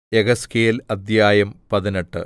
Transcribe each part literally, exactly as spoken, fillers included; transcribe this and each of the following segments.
യെഹെസ്കേൽ അദ്ധ്യായം പതിനെട്ട്.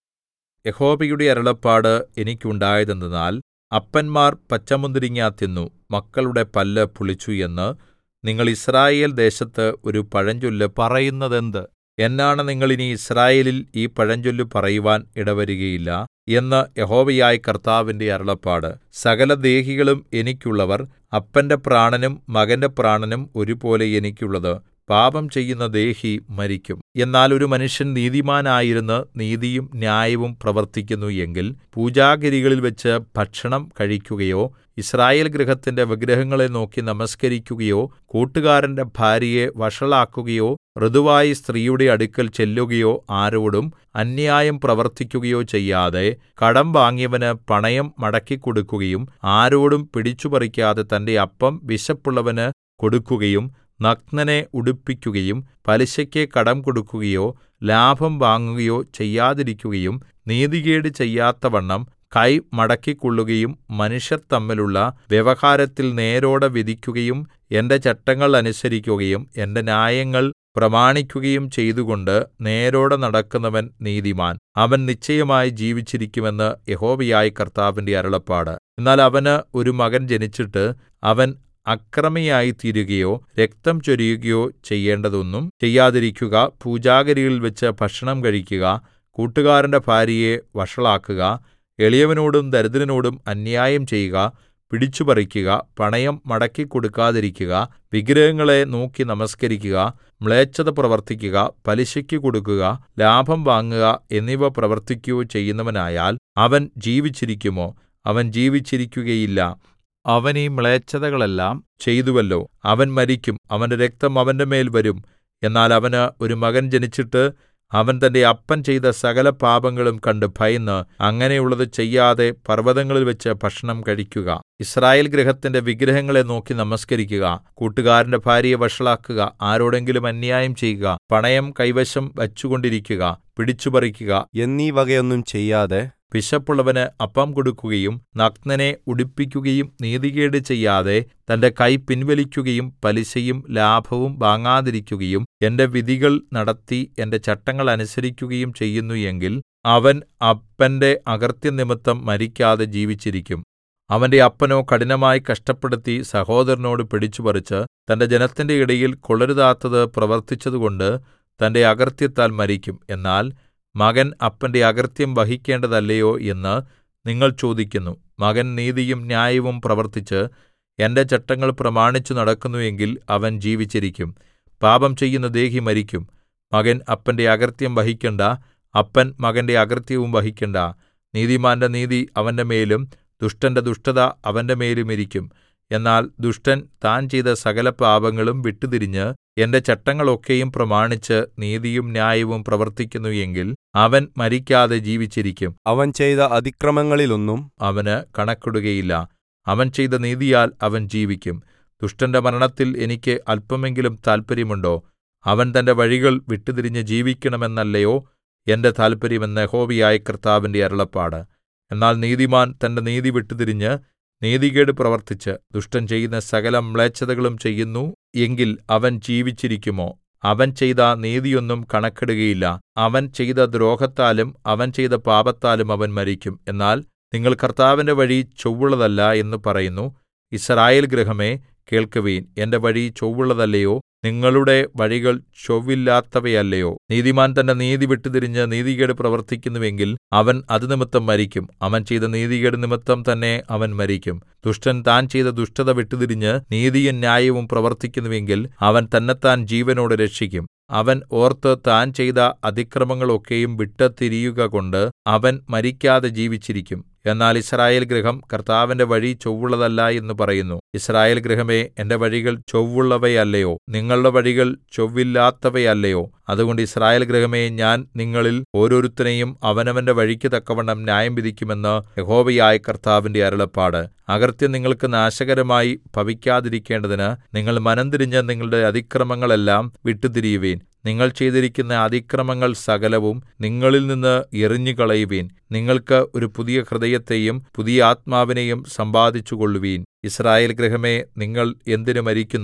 യഹോവയുടെ അരുളപ്പാട് എനിക്കുണ്ടായതെന്തെന്നാൽ, അപ്പന്മാർ പച്ചമുന്തിരിങ്ങ തിന്നു, മക്കളുടെ പല്ല് പുളിച്ചു എന്ന് നിങ്ങൾ യിസ്രായേൽ ദേശത്ത് ഒരു പഴഞ്ചൊല്ല് പറയുന്നതെന്ത്? എന്നാണ നിങ്ങൾ ഇനി യിസ്രായേലിൽ ഈ പഴഞ്ചൊല്ല് പറയുവാൻ ഇടവരുകയില്ല എന്ന് യഹോവയായ കർത്താവിന്റെ അരുളപ്പാട്. സകലദേഹികളും എനിക്കുള്ളവർ, അപ്പന്റെ പ്രാണനും മകന്റെ പ്രാണനും ഒരുപോലെ എനിക്കുള്ളത്. പാപം ചെയ്യുന്ന ദേഹി മരിക്കും. എന്നാൽ ഒരു മനുഷ്യൻ നീതിമാനായിരുന്ന് നീതിയും ന്യായവും പ്രവർത്തിക്കുന്നു എങ്കിൽ പൂജാഗിരികളിൽവച്ച് ഭക്ഷണം കഴിക്കുകയോ യിസ്രായേൽ ഗൃഹത്തിന്റെ വിഗ്രഹങ്ങളെ നോക്കി നമസ്കരിക്കുകയോ കൂട്ടുകാരന്റെ ഭാര്യയെ വഷളാക്കുകയോ ഋതുവായ സ്ത്രീയുടെ അടുക്കൽ ചെല്ലുകയോ ആരോടും അന്യായം പ്രവർത്തിക്കുകയോ ചെയ്യാതെ കടം വാങ്ങിയവന് പണയം മടക്കിക്കൊടുക്കുകയും ആരോടും പിടിച്ചുപറിക്കാതെ തന്റെ അപ്പം വിശപ്പുള്ളവന് കൊടുക്കുകയും നഗ്നനെ ഉടുപ്പിക്കുകയും പലിശയ്ക്ക് കടം കൊടുക്കുകയോ ലാഭം വാങ്ങുകയോ ചെയ്യാതിരിക്കുകയും നീതികേട് ചെയ്യാത്തവണ്ണം കൈ മടക്കിക്കൊള്ളുകയും മനുഷ്യർ തമ്മിലുള്ള വ്യവഹാരത്തിൽ നേരോടെ വിധിക്കുകയും എന്റെ ചട്ടങ്ങൾ അനുസരിക്കുകയും എന്റെ ന്യായങ്ങൾ പ്രമാണിക്കുകയും ചെയ്തുകൊണ്ട് നേരോടെ നടക്കുന്നവൻ നീതിമാൻ. അവൻ നിശ്ചയമായി ജീവിച്ചിരിക്കുമെന്ന് യഹോവയായ കർത്താവിന്റെ അരുളപ്പാട്. എന്നാൽ അവന് ഒരു മകൻ ജനിച്ചിട്ട് അവൻ അക്രമിയായിത്തീരുകയോ രക്തം ചൊരിയുകയോ ചെയ്യേണ്ടതൊന്നും ചെയ്യാതിരിക്കുക, പൂജാഗിരികളിൽവച്ച് ഭക്ഷണം കഴിക്കുക, കൂട്ടുകാരന്റെ ഭാര്യയെ വഷളാക്കുക, എളിയവനോടും ദരിദ്രനോടും അന്യായം ചെയ്യുക, പിടിച്ചുപറിക്കുക, പണയം മടക്കിക്കൊടുക്കാതിരിക്കുക, വിഗ്രഹങ്ങളെ നോക്കി നമസ്കരിക്കുക, മ്ലേച്ഛത പ്രവർത്തിക്കുക, പലിശയ്ക്ക് കൊടുക്കുക, ലാഭം വാങ്ങുക എന്നിവ പ്രവർത്തിക്കുകയോ ചെയ്യുന്നവനായാൽ അവൻ ജീവിച്ചിരിക്കുമോ? അവൻ ജീവിച്ചിരിക്കുകയില്ല. അവൻ ഈ മ്ലേച്ഛതകളെല്ലാം ചെയ്തുവല്ലോ. അവൻ മരിക്കും, അവന്റെ രക്തം അവന്റെ മേൽ വരും. എന്നാൽ അവന് ഒരു മകൻ ജനിച്ചിട്ട് അവൻ തന്റെ അപ്പൻ ചെയ്ത സകല പാപങ്ങളും കണ്ട് ഭയന്ന് അങ്ങനെയുള്ളത് ചെയ്യാതെ പർവ്വതങ്ങളിൽവച്ച് ഭക്ഷണം കഴിക്കുക, യിസ്രായേൽ ഗൃഹത്തിന്റെ വിഗ്രഹങ്ങളെ നോക്കി നമസ്കരിക്കുക, കൂട്ടുകാരന്റെ ഭാര്യയെ വഷളാക്കുക, ആരോടെങ്കിലും അന്യായം ചെയ്യുക, പണയം കൈവശം വച്ചുകൊണ്ടിരിക്കുക, പിടിച്ചുപറിക്കുക എന്നീ വകയൊന്നും ചെയ്യാതെ വിശപ്പുള്ളവന് അപ്പം കൊടുക്കുകയും നഗ്നനെ ഉടുപ്പിക്കുകയും നീതികേട് ചെയ്യാതെ തന്റെ കൈ പിൻവലിക്കുകയും പലിശയും ലാഭവും വാങ്ങാതിരിക്കുകയും എന്റെ വിധികൾ നടത്തി എന്റെ ചട്ടങ്ങൾ അനുസരിക്കുകയും ചെയ്യുന്നു എങ്കിൽ അവൻ അപ്പന്റെ അകൃത്യം നിമിത്തം മരിക്കാതെ ജീവിച്ചിരിക്കും. അവന്റെ അപ്പനോ കഠിനമായി കഷ്ടപ്പെടുത്തി സഹോദരനോട് പിടിച്ചുപറിച്ച് തന്റെ ജനത്തിന്റെ ഇടയിൽ കൊള്ളരുതാത്തത് പ്രവർത്തിച്ചതുകൊണ്ട് തന്റെ അകൃത്യത്താൽ മരിക്കും. എന്നാൽ മകൻ അപ്പന്റെ അകൃത്യം വഹിക്കേണ്ടതല്ലയോ എന്ന് നിങ്ങൾ ചോദിക്കുന്നു. മകൻ നീതിയും ന്യായവും പ്രവർത്തിച്ച് എന്റെ ചട്ടങ്ങൾ പ്രമാണിച്ചു നടക്കുന്നു എങ്കിൽ അവൻ ജീവിച്ചിരിക്കും. പാപം ചെയ്യുന്ന ദേഹി മരിക്കും. മകൻ അപ്പന്റെ അകൃത്യം വഹിക്കണ്ട, അപ്പൻ മകന്റെ അകൃത്യവും വഹിക്കണ്ട. നീതിമാന്റെ നീതി അവന്റെ മേലും ദുഷ്ടന്റെ ദുഷ്ടത അവന്റെ മേലും ഇരിക്കും. എന്നാൽ ദുഷ്ടൻ താൻ ചെയ്ത സകല പാപങ്ങളും വിട്ടുതിരിഞ്ഞ് എന്റെ ചട്ടങ്ങളൊക്കെയും പ്രമാണിച്ച് നീതിയും ന്യായവും പ്രവർത്തിക്കുന്നു എങ്കിൽ അവൻ മരിക്കാതെ ജീവിച്ചിരിക്കും. അവൻ ചെയ്ത അതിക്രമങ്ങളിലൊന്നും അവന് കണക്കിടുകയില്ല. അവൻ ചെയ്ത നീതിയാൽ അവൻ ജീവിക്കും. ദുഷ്ടന്റെ മരണത്തിൽ എനിക്ക് അല്പമെങ്കിലും താല്പര്യമുണ്ടോ? അവൻ തന്റെ വഴികൾ വിട്ടുതിരിഞ്ഞ് ജീവിക്കണമെന്നല്ലയോ എന്റെ താല്പര്യം എന്ന് യഹോവയായ കർത്താവിന്റെ അരുളപ്പാട്. എന്നാൽ നീതിമാൻ തന്റെ നീതി വിട്ടുതിരിഞ്ഞ് നീതികേട് പ്രവർത്തിച്ച് ദുഷ്ടൻ ചെയ്യുന്ന സകല മ്ലേച്ഛതകളും ചെയ്യുന്നു എങ്കിൽ അവൻ ജീവിച്ചിരിക്കുമോ? അവൻ ചെയ്ത നീതിയൊന്നും കണക്കിടുകയില്ല. അവൻ ചെയ്ത ദ്രോഹത്താലും അവൻ ചെയ്ത പാപത്താലും അവൻ മരിക്കും. എന്നാൽ നിങ്ങൾ കർത്താവിന്റെ വഴി ചൊവ്വുള്ളതല്ല എന്ന് പറയുന്നു. യിസ്രായേൽ ഗൃഹമേ, കേൾക്കുവിൻ. എന്റെ വഴി ചൊവ്വുള്ളതല്ലയോ? നിങ്ങളുടെ വഴികൾ ചൊവ്വില്ലാത്തവയല്ലയോ? നീതിമാൻ തന്റെ നീതി വിട്ടുതിരിഞ്ഞ് നീതികേട് പ്രവർത്തിക്കുന്നുവെങ്കിൽ അവൻ അതുനിമിത്തം മരിക്കും. അവൻ ചെയ്ത നീതികേട് നിമിത്തം തന്നെ അവൻ മരിക്കും. ദുഷ്ടൻ താൻ ചെയ്ത ദുഷ്ടത വിട്ടുതിരിഞ്ഞ് നീതിയും ന്യായവും പ്രവർത്തിക്കുന്നുവെങ്കിൽ അവൻ തന്നെത്താൻ ജീവനോടെ രക്ഷിക്കും. അവൻ ഓർത്ത് താൻ ചെയ്ത അതിക്രമങ്ങളൊക്കെയും വിട്ടുതിരിയുക കൊണ്ട് അവൻ മരിക്കാതെ ജീവിച്ചിരിക്കും. എന്നാൽ യിസ്രായേൽ ഗൃഹം കർത്താവിന്റെ വഴി ചൊവ്വുള്ളതല്ല എന്ന് പറയുന്നു. യിസ്രായേൽ ഗൃഹമേ, എന്റെ വഴികൾ ചൊവ്വുള്ളവയല്ലയോ? നിങ്ങളുടെ വഴികൾ ചൊവ്വില്ലാത്തവയല്ലയോ? അതുകൊണ്ട് യിസ്രായേൽ ഗൃഹമേ, ഞാൻ നിങ്ങളിൽ ഓരോരുത്തനെയും അവനവന്റെ വഴിക്ക് തക്കവണ്ണം ന്യായം വിധിക്കുമെന്ന് യഹോവയായ കർത്താവിന്റെ അരുളപ്പാട്. അകൃത്യം നിങ്ങൾക്ക് നാശകരമായി ഭവിക്കാതിരിക്കേണ്ടതിന് നിങ്ങൾ മനംതിരിഞ്ഞ് നിങ്ങളുടെ അതിക്രമങ്ങളെല്ലാം വിട്ടുതിരിയുവിൻ. നിങ്ങൾ ചെയ്തിരിക്കുന്ന അതിക്രമങ്ങൾ സകലവും നിങ്ങളിൽ നിന്ന് എറിഞ്ഞുകളയുവിൻ. നിങ്ങൾക്ക് ഒരു പുതിയ ഹൃദയത്തെയും പുതിയ ആത്മാവിനെയും സമ്പാദിച്ചുകൊള്ളുവിൻ. യിസ്രായേൽ ഗൃഹമേ, നിങ്ങൾ എന്തിന് മരിക്കുന്നു?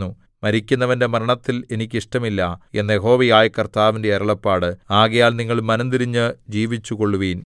മരിക്കുന്നവന്റെ മരണത്തിൽ എനിക്ക് ഇഷ്ടമില്ല എന്ന് യഹോവയായ കർത്താവിന്റെ അരുളപ്പാട്. ആകയാൽ നിങ്ങൾ മനംതിരിഞ്ഞ് ജീവിച്ചുകൊള്ളുവിൻ.